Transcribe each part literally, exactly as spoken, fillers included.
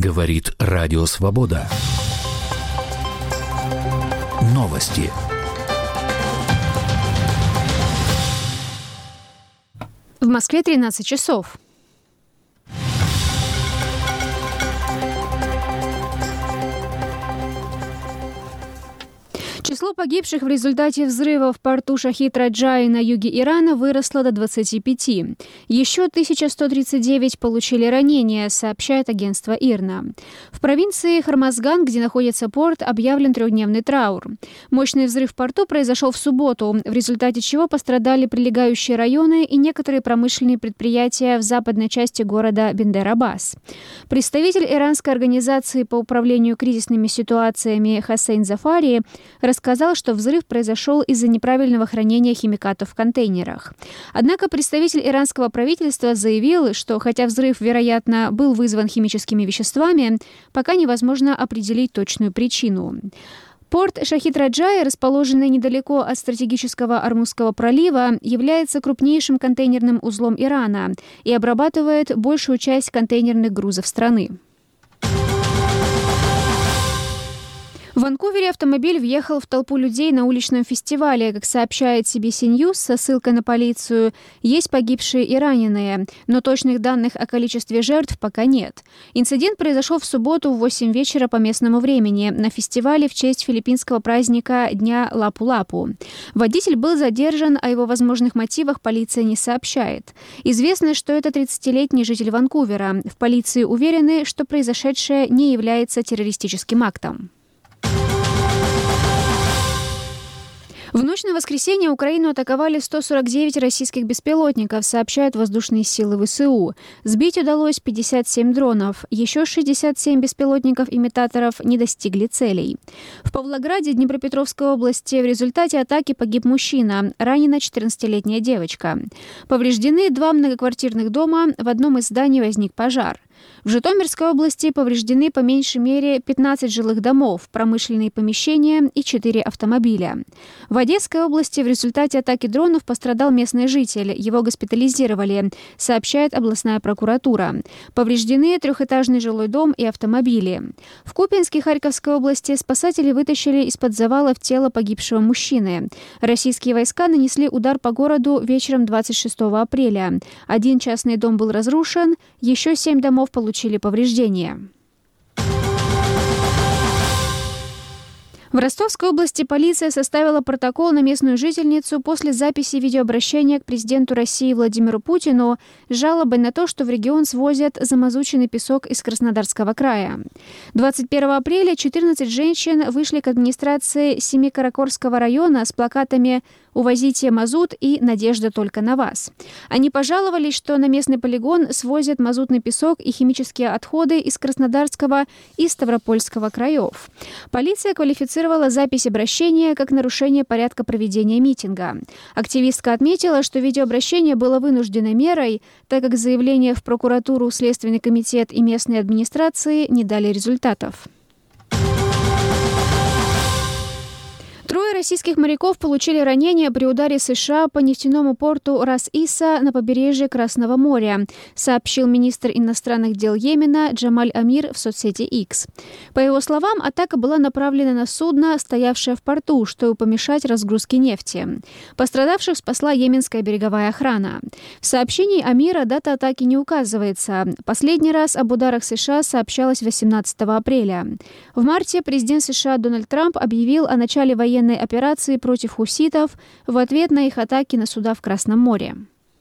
Говорит Радио Свобода. Новости. В Москве тринадцать часов. Число погибших в результате взрыва в порту Шахид-Раджаи на юге Ирана выросло до двадцати пяти. Еще тысяча сто тридцать девять получили ранения, сообщает агентство ИРНА. В провинции Хормазган, где находится порт, объявлен трехдневный траур. Мощный взрыв в порту произошел в субботу, в результате чего пострадали прилегающие районы и некоторые промышленные предприятия в западной части города Бендер-Аббас. Представитель иранской организации по управлению кризисными ситуациями Хосейн Зафари рассказал, что взрыв произошел из-за неправильного хранения химикатов в контейнерах. Однако представитель иранского правительства заявил, что хотя взрыв, вероятно, был вызван химическими веществами, пока невозможно определить точную причину. Порт Шахид-Раджаи, расположенный недалеко от стратегического Ормузского пролива, является крупнейшим контейнерным узлом Ирана и обрабатывает большую часть контейнерных грузов страны. В Ванкувере автомобиль въехал в толпу людей на уличном фестивале. Как сообщает си би си News со ссылкой на полицию, есть погибшие и раненые, но точных данных о количестве жертв пока нет. Инцидент произошел в субботу в восемь вечера по местному времени на фестивале в честь филиппинского праздника Дня Лапу-Лапу. Водитель был задержан, о его возможных мотивах полиция не сообщает. Известно, что это тридцатилетний житель Ванкувера. В полиции уверены, что произошедшее не является террористическим актом. В ночь на воскресенье Украину атаковали сто сорок девять российских беспилотников, сообщают воздушные силы ВСУ. Сбить удалось пятьдесят семь дронов. Еще шестьдесят семь беспилотников-имитаторов не достигли целей. В Павлограде Днепропетровской области в результате атаки погиб мужчина, ранена четырнадцатилетняя девочка. Повреждены два многоквартирных дома, в одном из зданий возник пожар. В Житомирской области повреждены по меньшей мере пятнадцать жилых домов, промышленные помещения и четыре автомобиля. В Одесской области в результате атаки дронов пострадал местный житель. Его госпитализировали, сообщает областная прокуратура. Повреждены трехэтажный жилой дом и автомобили. В Купянске Харьковской области спасатели вытащили из-под завалов тело погибшего мужчины. Российские войска нанесли удар по городу вечером двадцать шестого апреля. Один частный дом был разрушен, еще семь домов получили повреждения. В Ростовской области полиция составила протокол на местную жительницу после записи видеообращения к президенту России Владимиру Путину с жалобой на то, что в регион свозят замазученный песок из Краснодарского края. двадцать первого апреля четырнадцать женщин вышли к администрации Семикаракорского района с плакатами «Увозите мазут» и «Надежда только на вас». Они пожаловались, что на местный полигон свозят мазутный песок и химические отходы из Краснодарского и Ставропольского краев. Полиция квалифицировала запись обращения как нарушение порядка проведения митинга. Активистка отметила, что видеообращение было вынужденной мерой, так как заявления в прокуратуру, Следственный комитет и местные администрации не дали результатов. Трое российских моряков получили ранения при ударе США по нефтяному порту Рас-Иса на побережье Красного моря, сообщил министр иностранных дел Йемена Джамаль Амир в соцсети X. По его словам, атака была направлена на судно, стоявшее в порту, чтобы помешать разгрузке нефти. Пострадавших спасла йеменская береговая охрана. В сообщении Амира дата атаки не указывается. Последний раз об ударах США сообщалось восемнадцатого апреля. В марте президент США Дональд Трамп объявил о начале военной операции против хуситов в ответ на их атаки на суда в Красном море.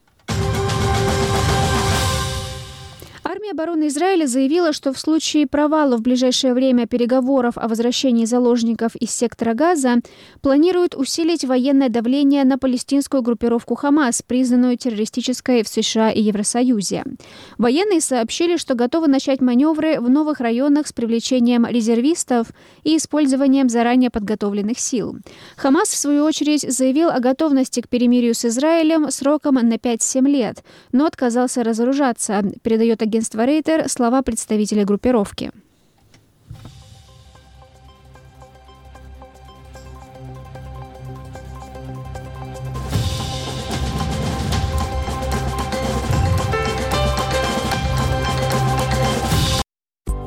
Армия обороны Израиля заявила, что в случае провала в ближайшее время переговоров о возвращении заложников из сектора Газа планирует усилить военное давление на палестинскую группировку Хамас, признанную террористической в США и Евросоюзе. Военные сообщили, что готовы начать маневры в новых районах с привлечением резервистов и использованием заранее подготовленных сил. Хамас, в свою очередь, заявил о готовности к перемирию с Израилем сроком на пять-семь лет, но отказался разоружаться, передает агентство Рейтер слова представителя группировки.